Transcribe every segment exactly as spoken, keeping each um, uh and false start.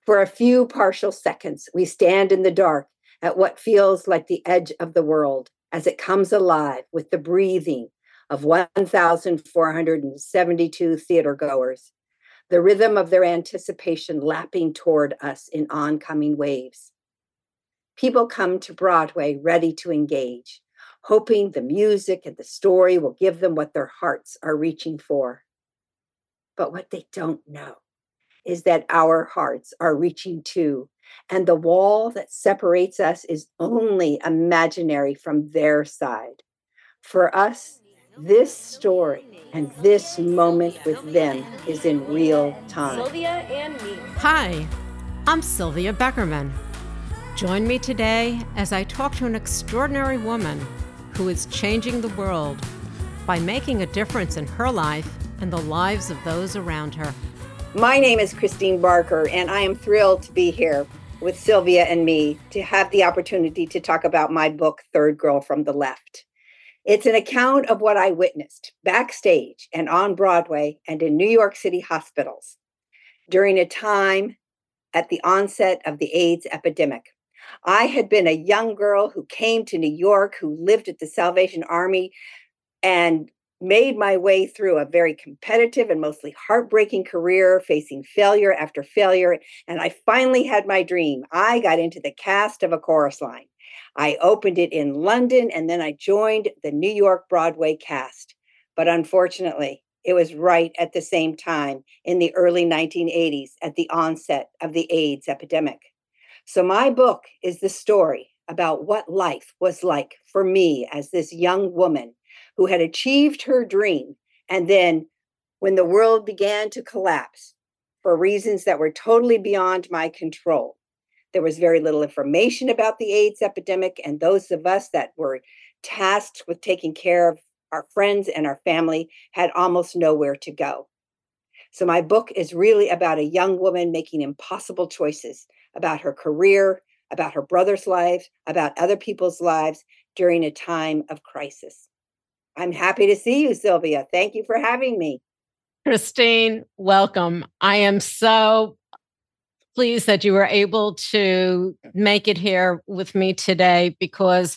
For a few partial seconds, we stand in the dark at what feels like the edge of the world as it comes alive with the breathing of one thousand four hundred seventy-two theater goers, the rhythm of their anticipation lapping toward us in oncoming waves. People come to Broadway ready to engage, hoping the music and the story will give them what their hearts are reaching for. But what they don't know is that our hearts are reaching too, and the wall that separates us is only imaginary from their side. For us, this story and this moment with them is in real time. Sylvia and me. Hi, I'm Sylvia Beckerman. Join me today as I talk to an extraordinary woman who is changing the world by making a difference in her life and the lives of those around her. My name is Christine Barker, and I am thrilled to be here with Sylvia and me to have the opportunity to talk about my book, Third Girl from the Left. It's an account of what I witnessed backstage and on Broadway and in New York City hospitals during a time at the onset of the AIDS epidemic. I had been a young girl who came to New York, who lived at the Salvation Army, and made my way through a very competitive and mostly heartbreaking career, facing failure after failure. And I finally had my dream. I got into the cast of A Chorus Line. I opened it in London, and then I joined the New York Broadway cast. But unfortunately, it was right at the same time in the early nineteen eighties at the onset of the AIDS epidemic. So my book is the story about what life was like for me as this young woman who had achieved her dream. And then when the world began to collapse for reasons that were totally beyond my control, there was very little information about the AIDS epidemic, and those of us that were tasked with taking care of our friends and our family had almost nowhere to go. So my book is really about a young woman making impossible choices about her career, about her brother's life, about other people's lives during a time of crisis. I'm happy to see you, Sylvia. Thank you for having me. Christine, welcome. I am so pleased that you were able to make it here with me today, because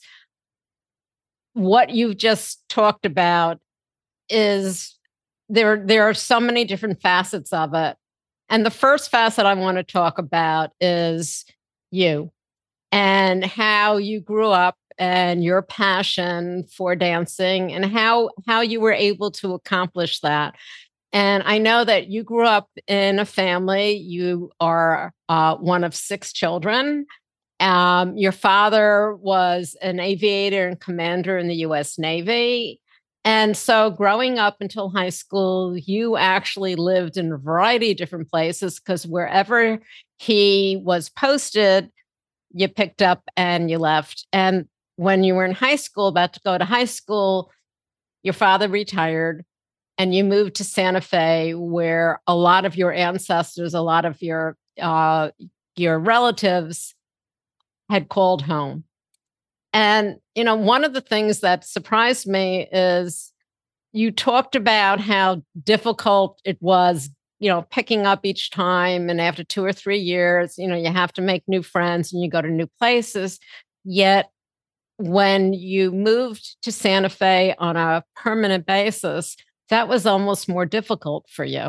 what you've just talked about is there, there are so many different facets of it. And the first facet I want to talk about is you and how you grew up and your passion for dancing and how, how you were able to accomplish that. And I know that you grew up in a family. You are uh, one of six children. Um, your father was an aviator and commander in the U S Navy. And so growing up until high school, you actually lived in a variety of different places, because wherever he was posted, you picked up and you left. And when you were in high school, about to go to high school, your father retired and you moved to Santa Fe, where a lot of your ancestors, a lot of your uh, your relatives had called home. And, you know, one of the things that surprised me is you talked about how difficult it was, you know, picking up each time. And after two or three years, you know, you have to make new friends and you go to new places. Yet when you moved to Santa Fe on a permanent basis, that was almost more difficult for you.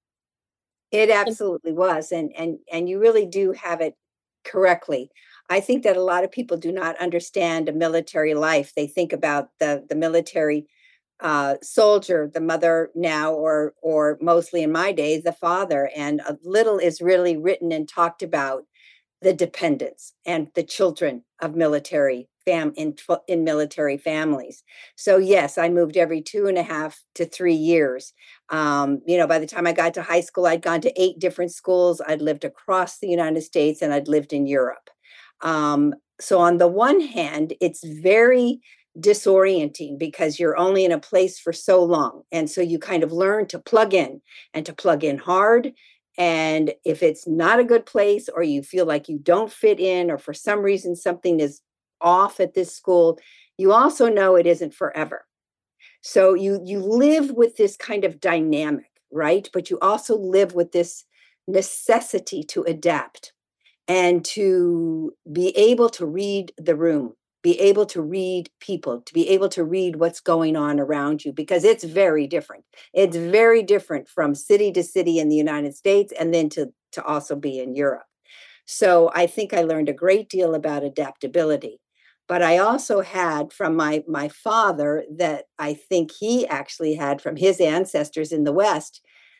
It absolutely was. And, and, and you really do have it correctly. I think that a lot of people do not understand a military life. They think about the, the military uh, soldier, the mother now, or or mostly in my days, the father. And a little is really written and talked about the dependents and the children of military fam in, in military families. So yes, I moved every two and a half to three years. Um, you know, by the time I got to high school, I'd gone to eight different schools. I'd lived across the United States and I'd lived in Europe. Um, so on the one hand, it's very disorienting because you're only in a place for so long. And so you kind of learn to plug in and to plug in hard. And if it's not a good place, or you feel like you don't fit in, or for some reason something is off at this school, you also know it isn't forever. So you you live with this kind of dynamic, right? But you also live with this necessity to adapt and to be able to read the room, be able to read people, to be able to read what's going on around you, because it's very different. It's very different from city to city in the United States and then to, to also be in Europe. So I think I learned a great deal about adaptability. But I also had from my, my father that I think he actually had from his ancestors in the West.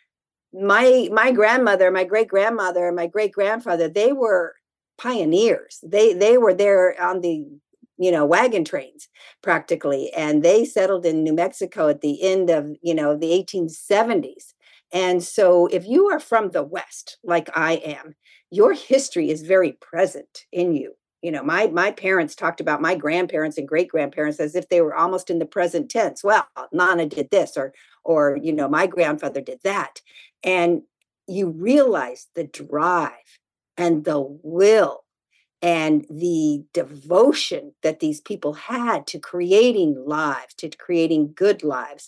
My my grandmother, my great grandmother, my great grandfather, they were pioneers. They they were there on the you know wagon trains practically, and they settled in New Mexico at the end of you know the eighteen seventies. And so, if you are from the West, like I am, your history is very present in you. You know, my my parents talked about my grandparents and great grandparents as if they were almost in the present tense. Well, Nana did this, or or you know, my grandfather did that, and you realize the drive and the will and the devotion that these people had to creating lives, to creating good lives.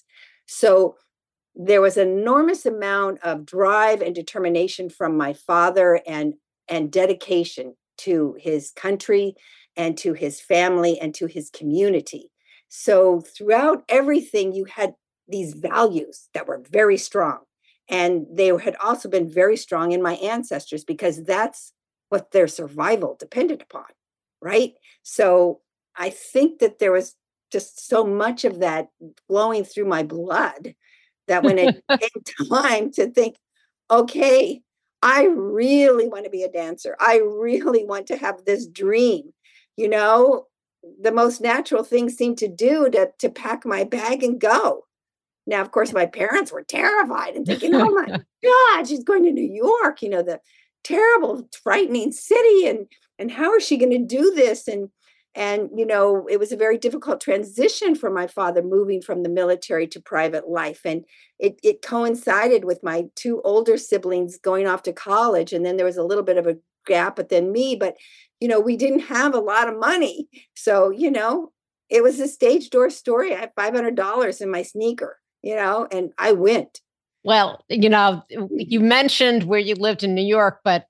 So there was an enormous amount of drive and determination from my father and and dedication to his country and to his family and to his community. So throughout everything, you had these values that were very strong. And they had also been very strong in my ancestors because that's what their survival depended upon, right? So I think that there was just so much of that flowing through my blood that when it came time to think, okay, I really want to be a dancer. I really want to have this dream. You know, the most natural thing seemed to do to, to pack my bag and go. Now, of course, my parents were terrified and thinking, oh my God, she's going to New York, you know, the terrible, frightening city. And, and how is she going to do this? And, and, you know, it was a very difficult transition for my father moving from the military to private life. And it, it coincided with my two older siblings going off to college. And then there was a little bit of a gap, but then me, but, you know, we didn't have a lot of money. So, you know, it was a stage door story. I had five hundred dollars in my sneaker, you know, and I went. Well, you know, you mentioned where you lived in New York, but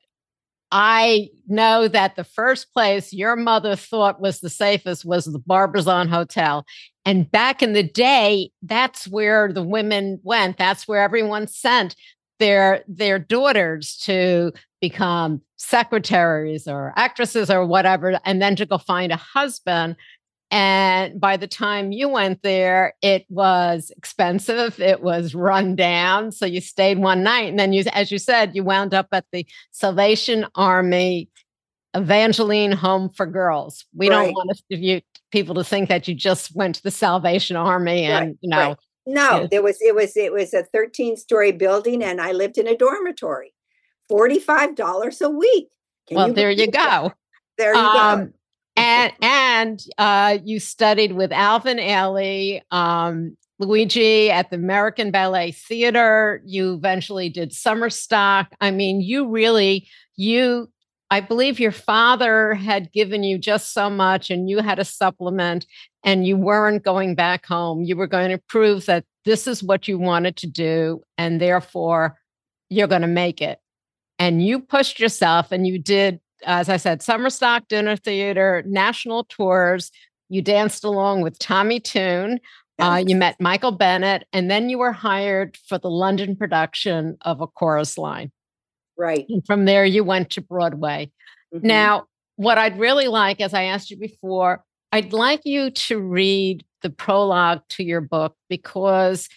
I know that the first place your mother thought was the safest was the Barbizon Hotel. And back in the day, that's where the women went. That's where everyone sent their their daughters to become secretaries or actresses or whatever, and then to go find a husband. And by the time you went there, it was expensive. It was run down. So you stayed one night. And then you, as you said, you wound up at the Salvation Army Evangeline Home for Girls. We right. don't want us to, you, people to think that you just went to the Salvation Army and, right. you know. Right. No, you, there was, it was, it was a thirteen story building and I lived in a dormitory, forty-five dollars a week. Can well, you there you go. That? There you um, go. And and uh, you studied with Alvin Ailey, um, Luigi at the American Ballet Theater. You eventually did summer stock. I mean, you really, you, I believe your father had given you just so much and you had a supplement and you weren't going back home. You were going to prove that this is what you wanted to do and therefore you're going to make it. And you pushed yourself and you did, as I said, summer stock, dinner theater, national tours. You danced along with Tommy Tune. Yes. Uh, you met Michael Bennett, and then you were hired for the London production of A Chorus Line. Right. And from there, you went to Broadway. Mm-hmm. Now, what I'd really like, as I asked you before, I'd like you to read the prologue to your book because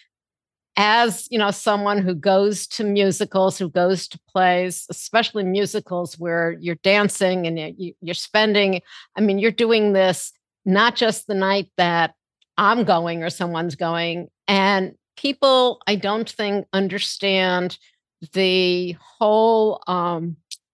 as, you know, someone who goes to musicals, who goes to plays, especially musicals where you're dancing and you're spending, I mean, you're doing this not just the night that I'm going or someone's going. And people, I don't think, understand the whole, um,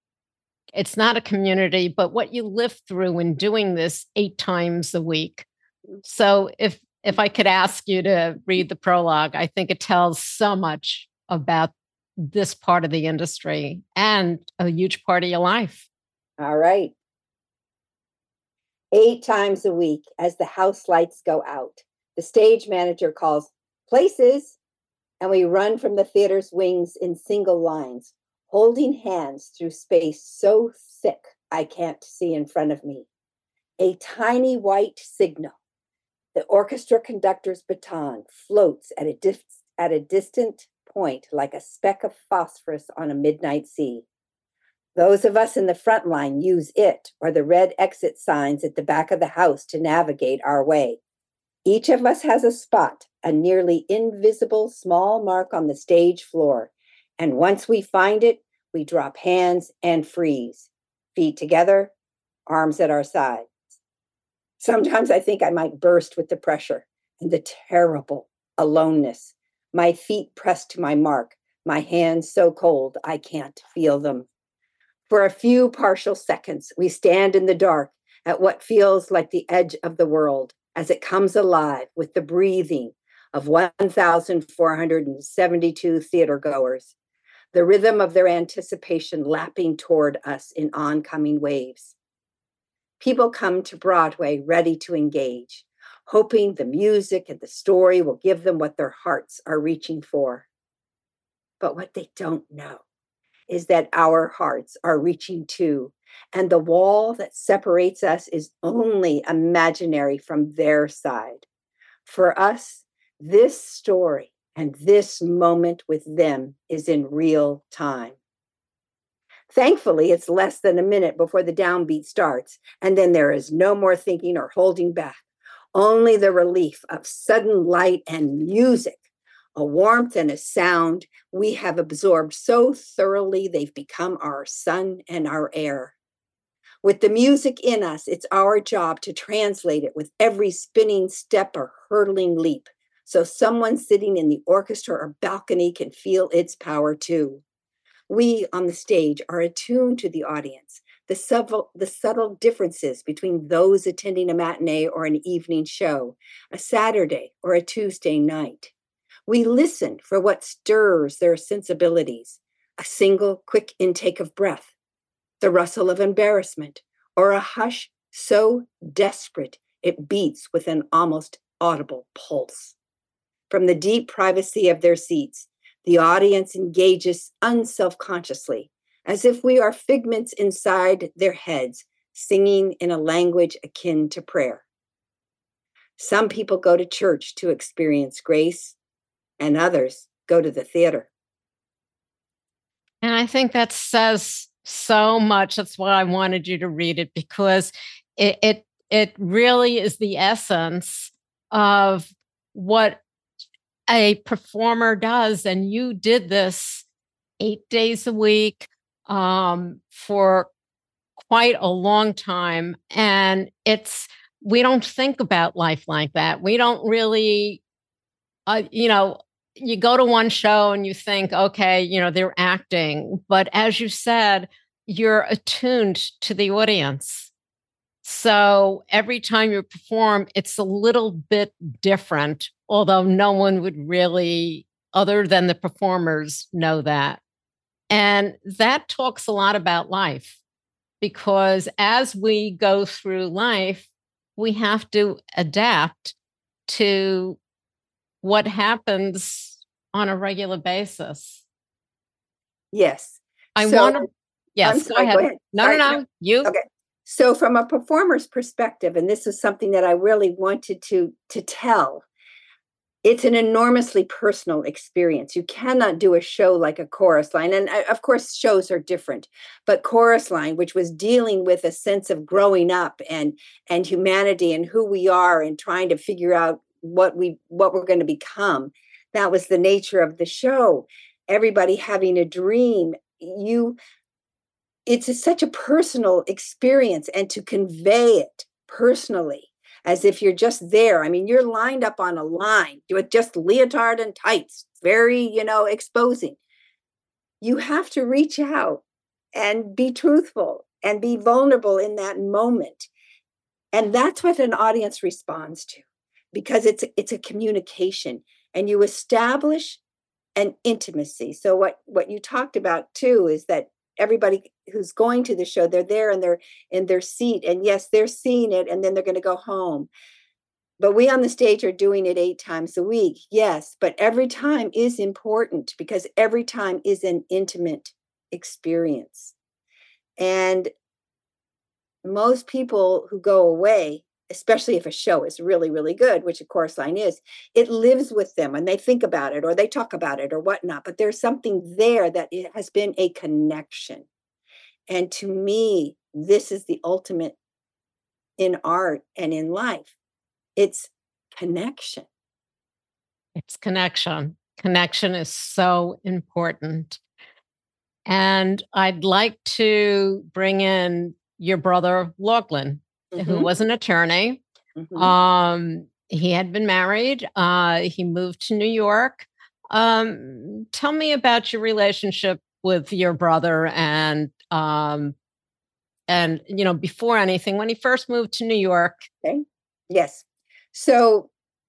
it's not a community, but what you live through in doing this eight times a week. So if If I could ask you to read the prologue, I think it tells so much about this part of the industry and a huge part of your life. All right. Eight times a week, as the house lights go out, the stage manager calls, "Places," and we run from the theater's wings in single lines, holding hands through space so thick I can't see in front of me. A tiny white signal. The orchestra conductor's baton floats at a, dif- at a distant point like a speck of phosphorus on a midnight sea. Those of us in the front line use it or the red exit signs at the back of the house to navigate our way. Each of us has a spot, a nearly invisible small mark on the stage floor. And once we find it, we drop hands and freeze. Feet together, arms at our sides. Sometimes I think I might burst with the pressure and the terrible aloneness. My feet pressed to my mark, my hands so cold I can't feel them. For a few partial seconds, we stand in the dark at what feels like the edge of the world as it comes alive with the breathing of one thousand four hundred seventy-two theater goers, the rhythm of their anticipation lapping toward us in oncoming waves. People come to Broadway ready to engage, hoping the music and the story will give them what their hearts are reaching for. But what they don't know is that our hearts are reaching too, and the wall that separates us is only imaginary from their side. For us, this story and this moment with them is in real time. Thankfully, it's less than a minute before the downbeat starts, and then there is no more thinking or holding back, only the relief of sudden light and music, a warmth and a sound we have absorbed so thoroughly they've become our sun and our air. With the music in us, it's our job to translate it with every spinning step or hurtling leap, so someone sitting in the orchestra or balcony can feel its power too. We on the stage are attuned to the audience, the subtle, the subtle differences between those attending a matinee or an evening show, a Saturday or a Tuesday night. We listen for what stirs their sensibilities, a single quick intake of breath, the rustle of embarrassment, or a hush so desperate it beats with an almost audible pulse. From the deep privacy of their seats, the audience engages unselfconsciously, as if we are figments inside their heads, singing in a language akin to prayer. Some people go to church to experience grace, and others go to the theater. And I think that says so much. That's why I wanted you to read it, because it it, it really is the essence of what a performer does. And you did this eight days a week um, for quite a long time. And it's, we don't think about life like that. We don't really, uh, you know, you go to one show and you think, okay, you know, they're acting. But as you said, you're attuned to the audience. So every time you perform, it's a little bit different, although no one would really, other than the performers, know that. And that talks a lot about life, because as we go through life, we have to adapt to what happens on a regular basis. Yes. I so, want to, yes, I'm sorry, go ahead. go ahead. No, Sorry. no, no, you. Okay. So from a performer's perspective, and this is something that I really wanted to, to tell, it's an enormously personal experience. You cannot do a show like a Chorus Line. And of course, shows are different. But Chorus Line, which was dealing with a sense of growing up and, and humanity and who we are and trying to figure out what we what we're going to become, that was the nature of the show. Everybody having a dream. You it's a, such a personal experience, and to convey it personally as if you're just there. I mean, you're lined up on a line with just leotard and tights, very, you know, exposing. You have to reach out and be truthful and be vulnerable in that moment. And that's what an audience responds to, because it's it's a communication, and you establish an intimacy. So what what you talked about too is that everybody who's going to the show, they're there and they're in their seat, and yes, they're seeing it, and then they're going to go home. But we on the stage are doing it eight times a week, yes, but every time is important, because every time is an intimate experience. And most people who go away, especially if a show is really, really good, which a chorus line is, it lives with them and they think about it or they talk about it or whatnot. But there's something there that it has been a connection. And to me, this is the ultimate in art and in life. It's connection. It's connection. Connection is so important. And I'd like to bring in your brother, Lachlan, mm-hmm. who was an attorney. Mm-hmm. Um, he had been married. Uh, he moved to New York. Um, tell me about your relationship with your brother and, um, and, you know, before anything, when he first moved to New York. Okay. Yes. So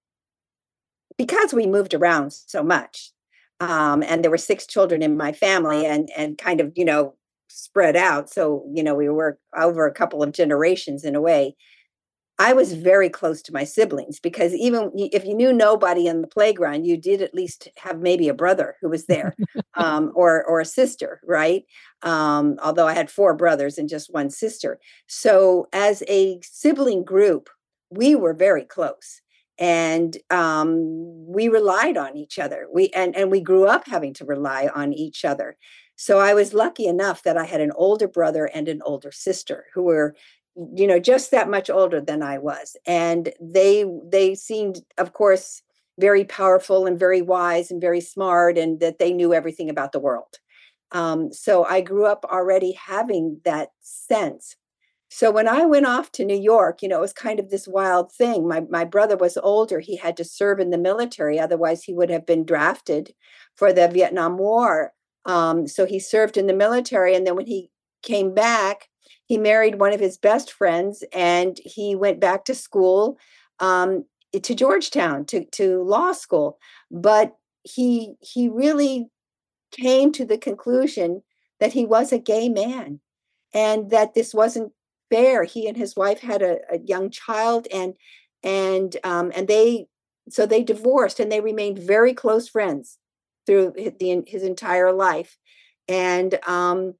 because we moved around so much, um, and there were six children in my family and, and kind of, you know, spread out. So, you know, we were over a couple of generations in a way. I was very close to my siblings because even if you knew nobody in the playground, you did at least have maybe a brother who was there, um, or or a sister, right? Um, although I had four brothers and just one sister. So as a sibling group, we were very close. And um, we relied on each other. We and, and we grew up having to rely on each other. So I was lucky enough that I had an older brother and an older sister who were, you know, just that much older than I was. And they they seemed, of course, very powerful and very wise and very smart, and that they knew everything about the world. Um, so I grew up already having that sense. So when I went off to New York, you know, it was kind of this wild thing. My my brother was older. He had to serve in the military. Otherwise, he would have been drafted for the Vietnam War. Um, so he served in the military. And then when he came back, he married one of his best friends and he went back to school, um, to Georgetown, to, to law school. But he he really came to the conclusion that he was a gay man and that this wasn't fair. He and his wife had a, a young child, and and um, and they so they divorced, and they remained very close friends through the, his entire life. And um,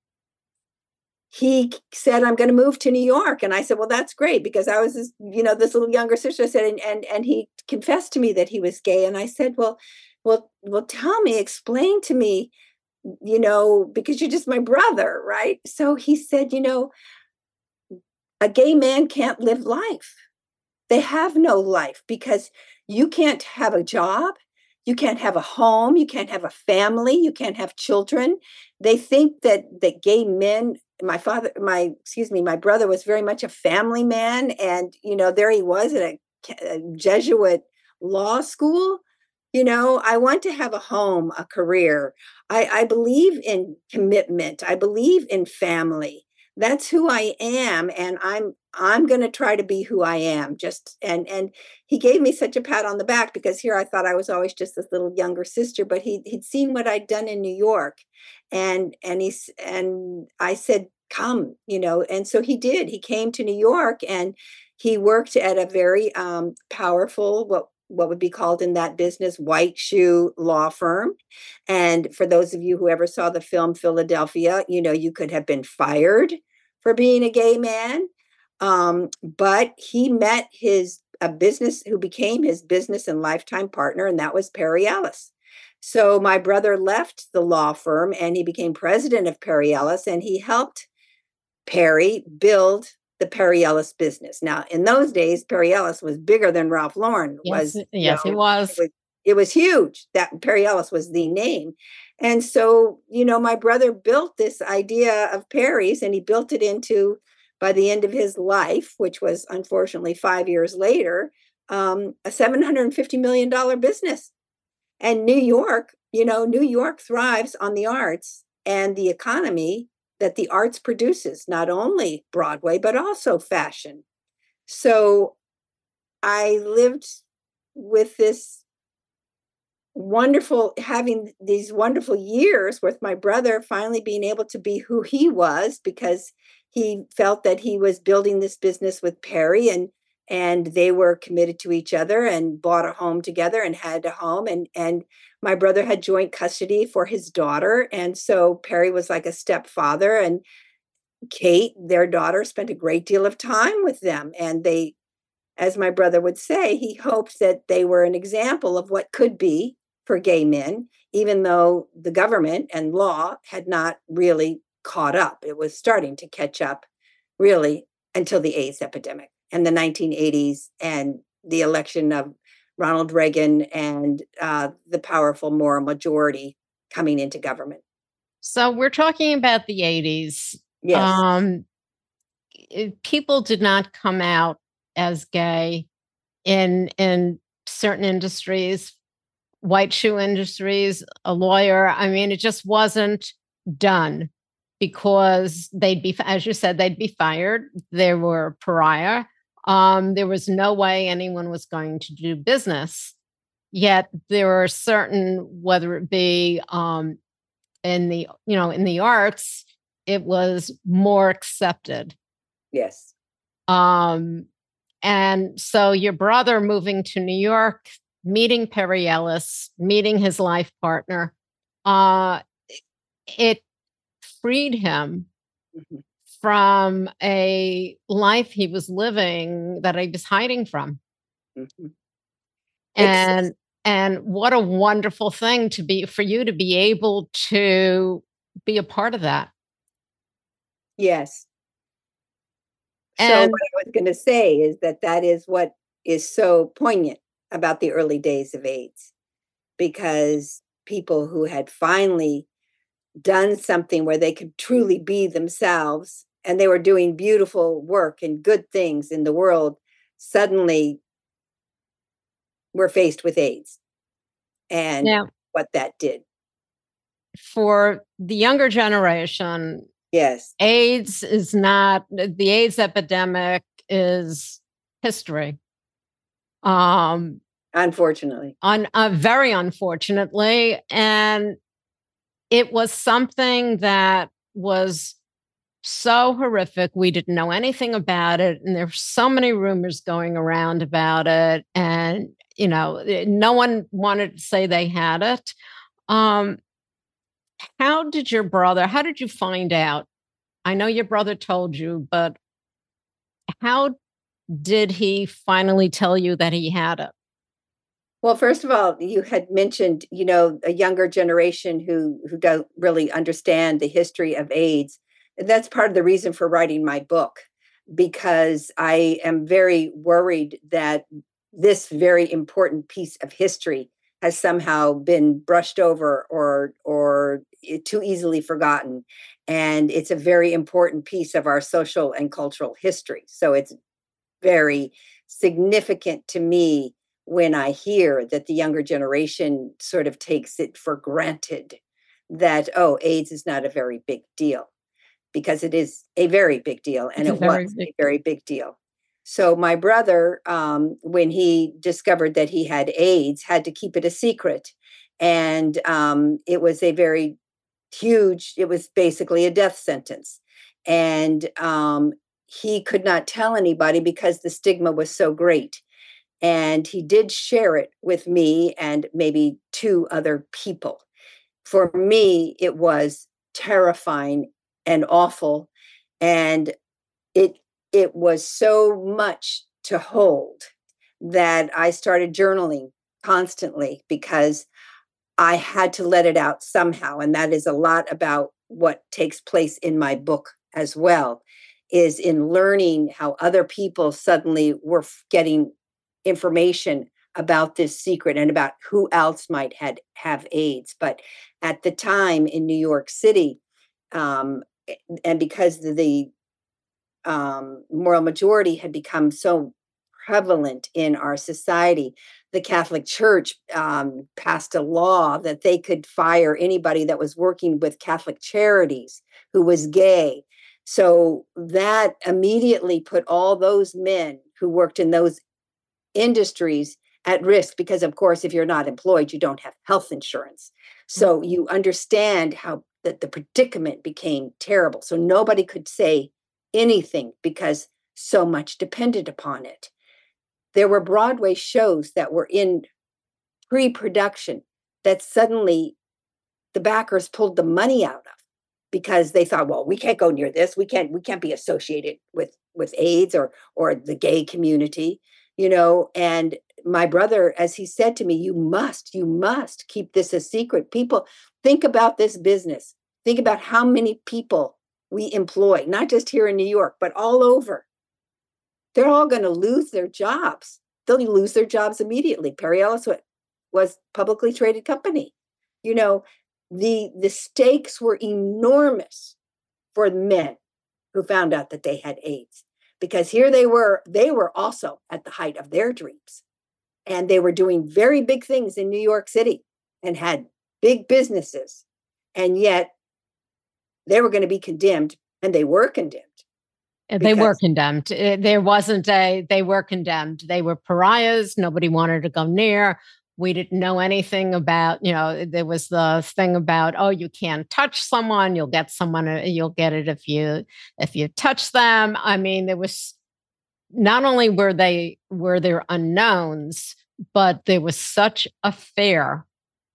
he said, "I'm going to move to New York," and I said, "Well, that's great," because I was, this, you know, this little younger sister. I said, and and and he confessed to me that he was gay, and I said, "Well, well, well, tell me, explain to me, you know, because you're just my brother, right?" So he said, "You know, a gay man can't live life. They have no life because you can't have a job. You can't have a home. You can't have a family. You can't have children. They think that that gay men, my father, my, excuse me, my brother was very much a family man. And, you know, there he was at a, a Jesuit law school. You know, I want to have a home, a career. I, I believe in commitment. I believe in family. That's who I am, and I'm I'm going to try to be who I am." Just and and he gave me such a pat on the back because here I thought I was always just this little younger sister, but he he'd seen what I'd done in New York, and and he's and I said, "Come," you know, and so he did. He came to New York, and he worked at a very um, powerful, what what would be called in that business, white shoe law firm. And for those of you who ever saw the film Philadelphia, you know, you could have been fired for being a gay man. Um, but he met his a business who became his business and lifetime partner, and that was Perry Ellis. So my brother left the law firm and he became president of Perry Ellis, and he helped Perry build the Perry Ellis business. Now, in those days, Perry Ellis was bigger than Ralph Lauren yes, was. Yes, you it know, was. It was it was huge. That Perry Ellis was the name. And so, you know, my brother built this idea of Perry's, and he built it into, by the end of his life, which was unfortunately five years later, um, a seven hundred fifty million dollars business. And New York, you know, New York thrives on the arts and the economy that the arts produces, not only Broadway, but also fashion. So I lived with this wonderful, having these wonderful years with my brother, finally being able to be who he was, because he felt that he was building this business with Perry, and and they were committed to each other and bought a home together and had a home. And, and my brother had joint custody for his daughter. And so Perry was like a stepfather, and Kate, their daughter, spent a great deal of time with them. And they, as my brother would say, he hoped that they were an example of what could be for gay men, even though the government and law had not really caught up. It was starting to catch up, really, until the AIDS epidemic and the nineteen eighties and the election of Ronald Reagan and uh, the powerful moral majority coming into government. So we're talking about the eighties. Yes. Um, it- people did not come out as gay in in certain industries, white shoe industries, a lawyer. I mean, it just wasn't done because they'd be, as you said, they'd be fired. They were pariah. Um, there was no way anyone was going to do business. Yet there were certain, whether it be um, in the, you know, in the arts, it was more accepted. Yes. Um, and so your brother moving to New York, meeting Perry Ellis, meeting his life partner, uh, it freed him Mhm. from a life he was living that he was hiding from. Mhm. And and what a wonderful thing to be for you to be able to be a part of that. Yes. So And what I was going to say is that that is what is so poignant about the early days of AIDS, because people who had finally done something where they could truly be themselves and they were doing beautiful work and good things in the world suddenly were faced with AIDS and now what that did. for the younger generation, Yes. AIDS is not the AIDS epidemic is history. Um, Unfortunately. on uh, very unfortunately, and it was something that was so horrific. We didn't know anything about it, and there were so many rumors going around about it, and you know, eh, no one wanted to say they had it. Um, how did your brother? How did you find out? I know your brother told you, but how did he finally tell you that he had it? Well, first of all, you had mentioned, you know, a younger generation who who don't really understand the history of AIDS. That's part of the reason for writing my book, because I am very worried that this very important piece of history has somehow been brushed over or or i- too easily forgotten. And it's a very important piece of our social and cultural history. So it's very significant to me when I hear that the younger generation sort of takes it for granted that, oh, AIDS is not a very big deal, because it is a very big deal, and It's a it was very big. a very big deal. So my brother, um, when he discovered that he had AIDS, had to keep it a secret. And um, it was a very huge, it was basically a death sentence. And um, he could not tell anybody because the stigma was so great. And he did share it with me and maybe two other people. For me, it was terrifying and awful. And it it was so much to hold that I started journaling constantly, because I had to let it out somehow. And that is a lot about what takes place in my book as well, is in learning how other people suddenly were f- getting information about this secret and about who else might had have AIDS. But at the time in New York City, um, a- and because the, the um, moral majority had become so prevalent in our society, the Catholic Church um, passed a law that they could fire anybody that was working with Catholic Charities who was gay. So that immediately put all those men who worked in those industries at risk, because, of course, if you're not employed, you don't have health insurance. So you understand how that the predicament became terrible. So nobody could say anything because so much depended upon it. there were Broadway shows that were in pre-production that suddenly the backers pulled the money out of because they thought, well, we can't go near this. We can't, we can't be associated with, with AIDS or, or the gay community, you know. And my brother, as he said to me, you must, you must keep this a secret. People, think about this business. Think about how many people we employ, not just here in New York, but all over. They're all going to lose their jobs. They'll lose their jobs immediately. Perry Ellis was publicly traded company. You know, the the stakes were enormous for men who found out that they had AIDS, because here they were, they were also at the height of their dreams. And they were doing very big things in New York City and had big businesses. And yet they were going to be condemned, and they were condemned. They were condemned. There wasn't a, they were condemned. They were pariahs. Nobody wanted to go near. We didn't know anything about, you know, there was the thing about, oh, you can't touch someone. You'll get someone, you'll get it if you, if you touch them. I mean, there was, not only were they, were there unknowns, but there was such a fear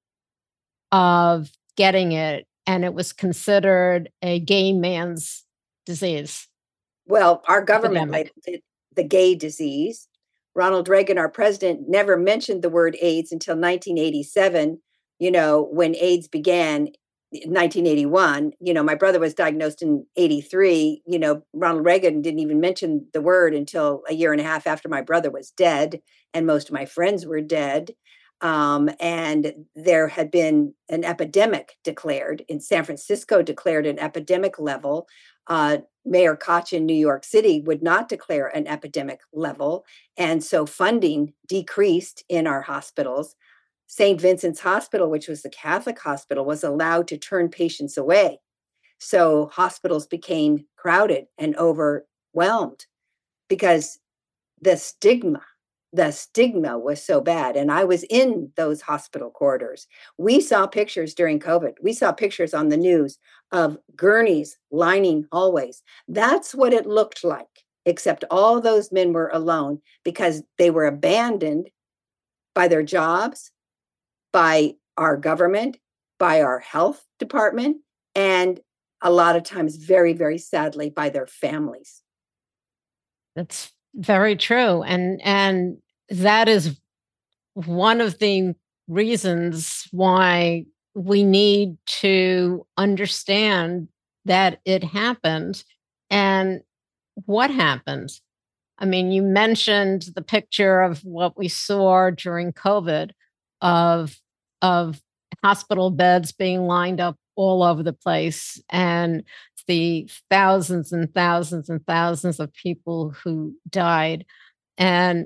of getting it. And it was considered a gay man's disease. Well, our government labeled it the gay disease. Ronald Reagan, our president, never mentioned the word AIDS until nineteen eighty-seven, you know, when AIDS began in nineteen eighty-one. You know, my brother was diagnosed in eighty-three. You know, Ronald Reagan didn't even mention the word until a year and a half after my brother was dead, and most of my friends were dead. Um, and there had been an epidemic declared in San Francisco, declared an epidemic level. Uh, Mayor Koch in New York City would not declare an epidemic level. And so funding decreased in our hospitals. Saint Vincent's Hospital, which was the Catholic hospital, was allowed to turn patients away. So hospitals became crowded and overwhelmed because the stigma The stigma was so bad. And I was in those hospital corridors. We saw pictures during COVID. We saw pictures on the news of gurneys lining hallways. That's what it looked like, except all those men were alone because they were abandoned by their jobs, by our government, by our health department, and a lot of times, very, very sadly, by their families. That's very true. And and that is one of the reasons why we need to understand that it happened and what happened. I mean, you mentioned the picture of what we saw during COVID of of hospital beds being lined up all over the place, and the thousands and thousands and thousands of people who died. And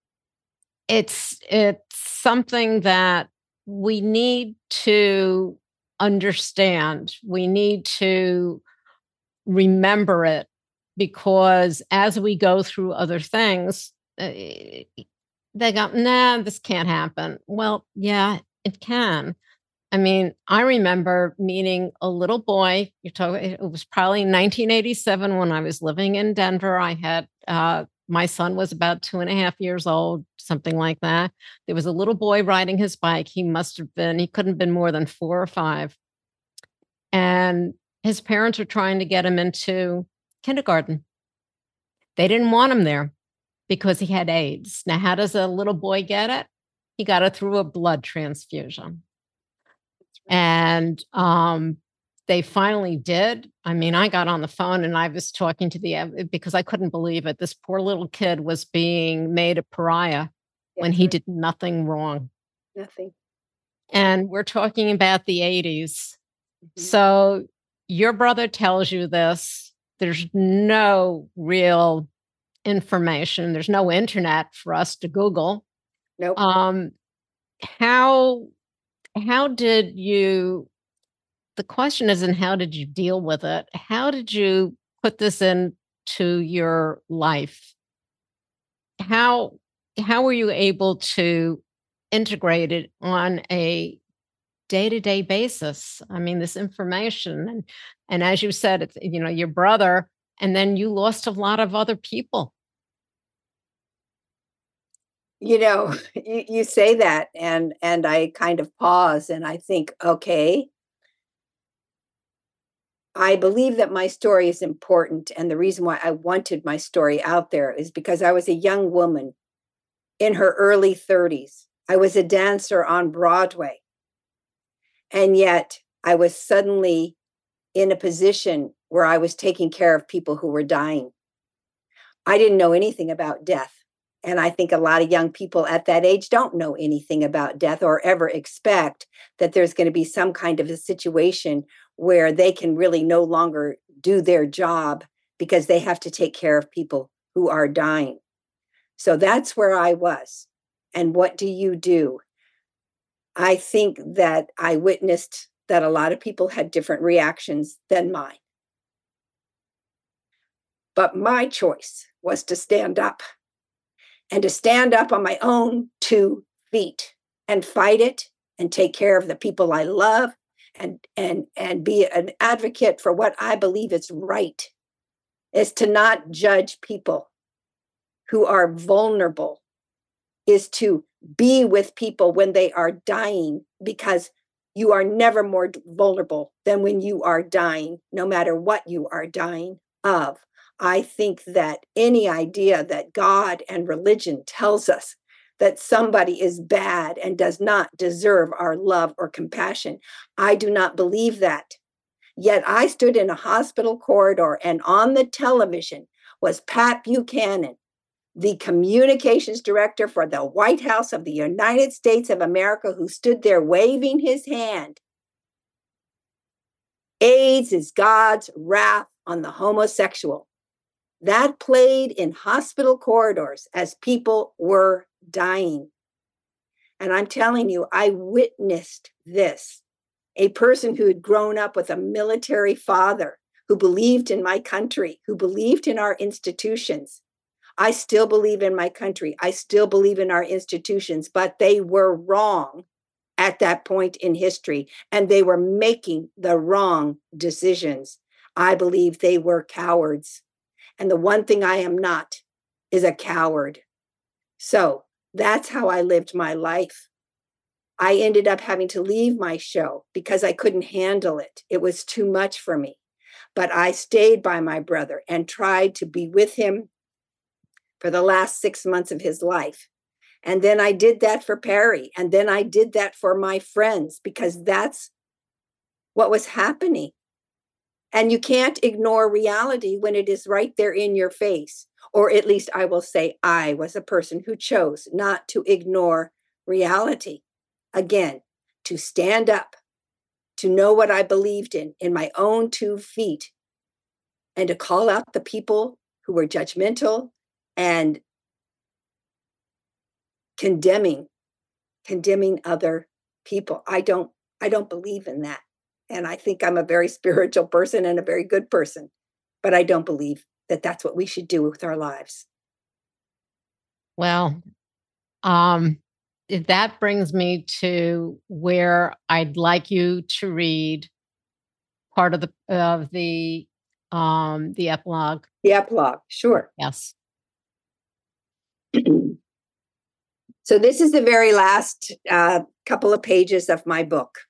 it's it's something that we need to understand. We need to remember it, because as we go through other things, uh, they go, nah, this can't happen. Well, yeah, it can. I mean, I remember meeting a little boy. You're talking, it was probably nineteen eighty-seven when I was living in Denver. I had, uh, my son was about two and a half years old, something like that. There was a little boy riding his bike. He must have been, he couldn't have been more than four or five. And his parents were trying to get him into kindergarten. They didn't want him there because he had AIDS. Now, how does a little boy get it? He got it through a blood transfusion. And um, they finally did. I mean, I got on the phone and I was talking to the, because I couldn't believe it. This poor little kid was being made a pariah yeah, when he right. did nothing wrong. Nothing. And we're talking about the eighties. Mm-hmm. So your brother tells you this. There's no real information. There's no internet for us to Google. Nope. Um, how... How did you, the question isn't how did you deal with it? How did you put this into your life? How, how were you able to integrate it on a day-to-day basis? I mean, this information, and, and as you said, it's, you know, your brother, and then you lost a lot of other people. You know, you, you say that, and and I kind of pause and I think, okay, I believe that my story is important. And the reason why I wanted my story out there is because I was a young woman in her early thirties. I was a dancer on Broadway. And yet I was suddenly in a position where I was taking care of people who were dying. I didn't know anything about death. And I think a lot of young people at that age don't know anything about death or ever expect that there's going to be some kind of a situation where they can really no longer do their job because they have to take care of people who are dying. So that's where I was. And what do you do? I think that I witnessed that a lot of people had different reactions than mine. But my choice was to stand up and to stand up on my own two feet and fight it and take care of the people I love and and and be an advocate for what I believe is right, is to not judge people who are vulnerable, is to be with people when they are dying, because you are never more vulnerable than when you are dying, no matter what you are dying of. I think that any idea that God and religion tells us that somebody is bad and does not deserve our love or compassion, I do not believe that. Yet I stood in a hospital corridor, and on the television was Pat Buchanan, the communications director for the White House of the United States of America, who stood there waving his hand. AIDS is God's wrath on the homosexual. That played in hospital corridors as people were dying. And I'm telling you, I witnessed this. A person who had grown up with a military father, who believed in my country, who believed in our institutions. I still believe in my country. I still believe in our institutions, but they were wrong at that point in history, and they were making the wrong decisions. I believe they were cowards. And the one thing I am not is a coward. So that's how I lived my life. I ended up having to leave my show because I couldn't handle it. It was too much for me. But I stayed by my brother and tried to be with him for the last six months of his life. And then I did that for Perry. And then I did that for my friends, because that's what was happening. And you can't ignore reality when it is right there in your face. Or at least I will say I was a person who chose not to ignore reality. Again, to stand up, to know what I believed in, in my own two feet, and to call out the people who were judgmental and condemning, condemning other people. I don't, I don't believe in that. And I think I'm a very spiritual person and a very good person, but I don't believe that that's what we should do with our lives. Well, um, if that brings me to where I'd like you to read part of the of the um the epilogue. The epilogue, sure. Yes. So this is the very last uh, couple of pages of my book.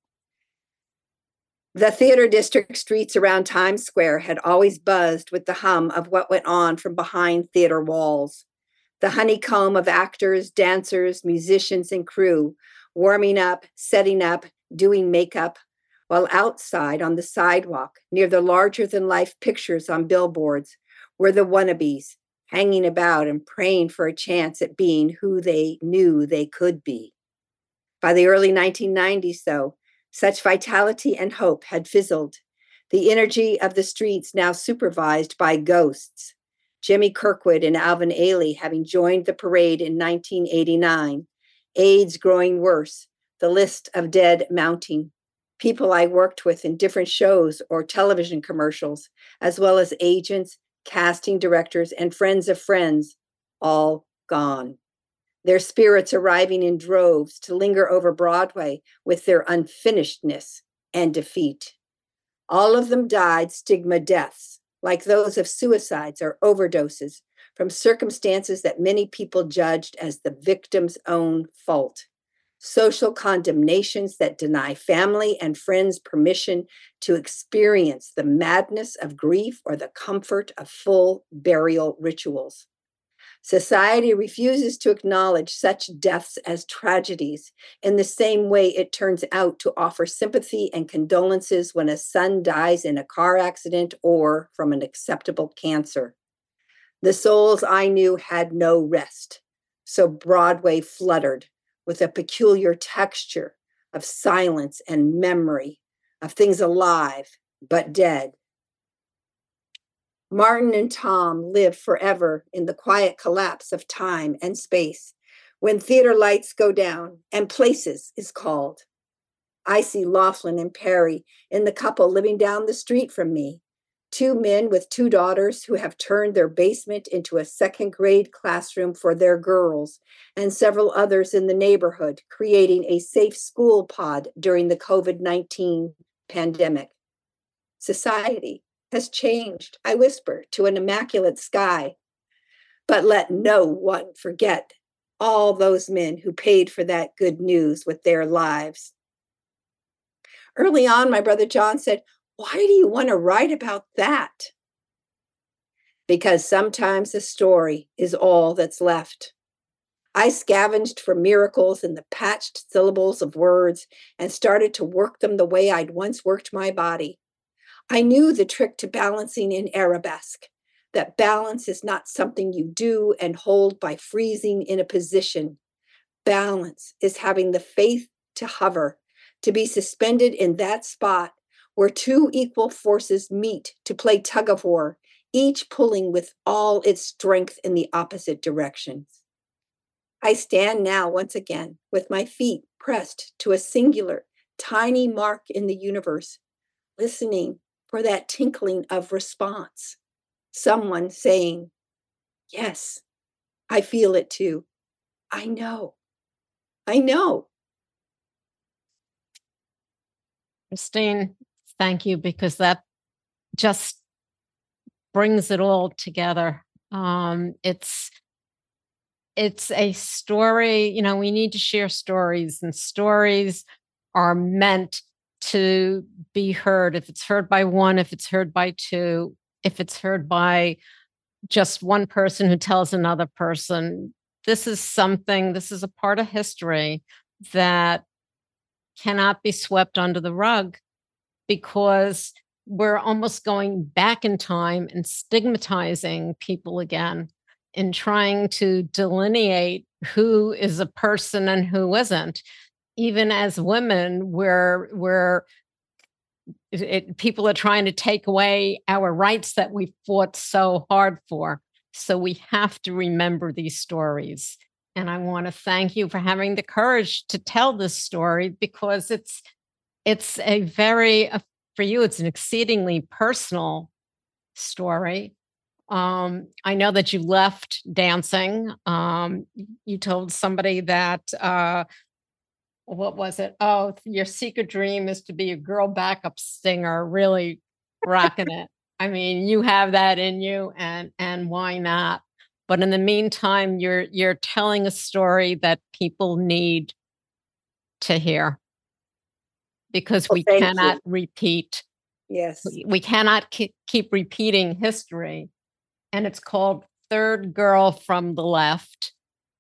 The theater district streets around Times Square had always buzzed with the hum of what went on from behind theater walls. The honeycomb of actors, dancers, musicians, and crew warming up, setting up, doing makeup, while outside on the sidewalk, near the larger-than-life pictures on billboards, were the wannabes, hanging about and praying for a chance at being who they knew they could be. By the early nineteen nineties, though, such vitality and hope had fizzled. The energy of the streets now supervised by ghosts. Jimmy Kirkwood and Alvin Ailey having joined the parade in nineteen eighty-nine. AIDS growing worse, the list of dead mounting. People I worked with in different shows or television commercials, as well as agents, casting directors, and friends of friends, all gone. Their spirits arriving in droves to linger over Broadway with their unfinishedness and defeat. All of them died stigma deaths, like those of suicides or overdoses, from circumstances that many people judged as the victim's own fault. Social condemnations that deny family and friends permission to experience the madness of grief or the comfort of full burial rituals. Society refuses to acknowledge such deaths as tragedies in the same way it turns out to offer sympathy and condolences when a son dies in a car accident or from an acceptable cancer. The souls I knew had no rest, so Broadway fluttered with a peculiar texture of silence and memory, of things alive but dead. Martin and Tom live forever in the quiet collapse of time and space when theater lights go down and Places is called. I see Laughlin and Perry in the couple living down the street from me, two men with two daughters who have turned their basement into a second grade classroom for their girls, and several others in the neighborhood creating a safe school pod during the COVID nineteen pandemic. Society has changed, I whisper to an immaculate sky. But let no one forget all those men who paid for that good news with their lives. Early on, my brother John said, "Why do you want to write about that?" Because sometimes the story is all that's left. I scavenged for miracles in the patched syllables of words and started to work them the way I'd once worked my body. I knew the trick to balancing in arabesque, that balance is not something you do and hold by freezing in a position. Balance is having the faith to hover, to be suspended in that spot where two equal forces meet to play tug of war, each pulling with all its strength in the opposite directions. I stand now once again with my feet pressed to a singular, tiny mark in the universe, listening for that tinkling of response. Someone saying, "Yes, I feel it too. I know. I know." Christine, thank you, because that just brings it all together. Um, it's it's a story, you know, we need to share stories, and stories are meant to be heard. If it's heard by one, if it's heard by two, if it's heard by just one person who tells another person, this is something, this is a part of history that cannot be swept under the rug, because we're almost going back in time and stigmatizing people again and trying to delineate who is a person and who isn't. Even as women, we're, we're it, it- people are trying to take away our rights that we fought so hard for. So we have to remember these stories. And I want to thank you for having the courage to tell this story, because it's it's a very uh, for you, it's an exceedingly personal story. Um, I know that you left dancing. Um, you told somebody that uh, what was it? Oh, your secret dream is to be a girl backup singer, really rocking it. I mean, you have that in you, and and why not? But in the meantime, you're you're telling a story that people need to hear, because Well, we thank cannot you. repeat Yes. we we cannot keep, keep repeating history. And it's called Third Girl from the Left.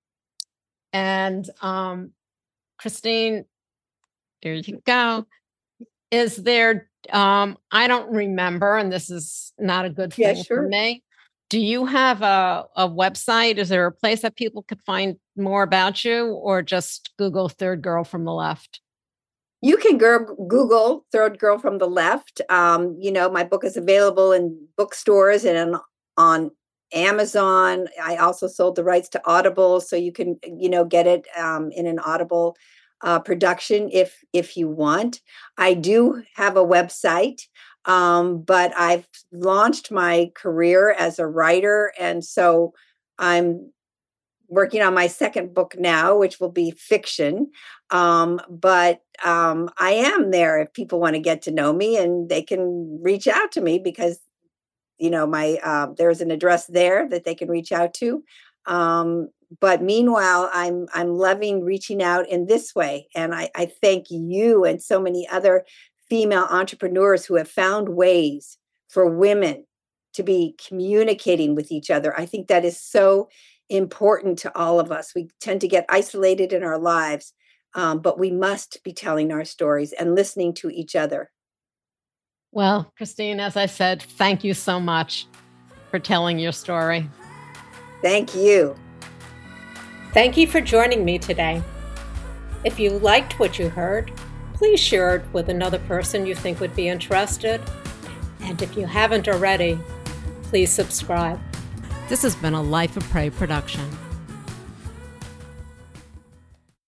And um, Christine, there you go. Is there, um, I don't remember, and this is not a good Yeah, thing for sure. me. Do you have a, a website? Is there a place that people could find more about you, or just Google Third Girl from the Left? You can go Google Third Girl from the Left. Um, you know, my book is available in bookstores and on, on Amazon. I also sold the rights to Audible, so you can, you know, get it um, in an Audible uh, production if if you want. I do have a website, um, but I've launched my career as a writer, and so I'm working on my second book now, which will be fiction. Um, but um, I am there if people want to get to know me, and they can reach out to me because, you know, my uh, there's an address there that they can reach out to. Um, but meanwhile, I'm I'm loving reaching out in this way, and I, I thank you and so many other female entrepreneurs who have found ways for women to be communicating with each other. I think that is so important to all of us. We tend to get isolated in our lives, um, but we must be telling our stories and listening to each other. Well, Christine, as I said, thank you so much for telling your story. Thank you. Thank you for joining me today. If you liked what you heard, please share it with another person you think would be interested. And if you haven't already, please subscribe. This has been a Life of Prey production.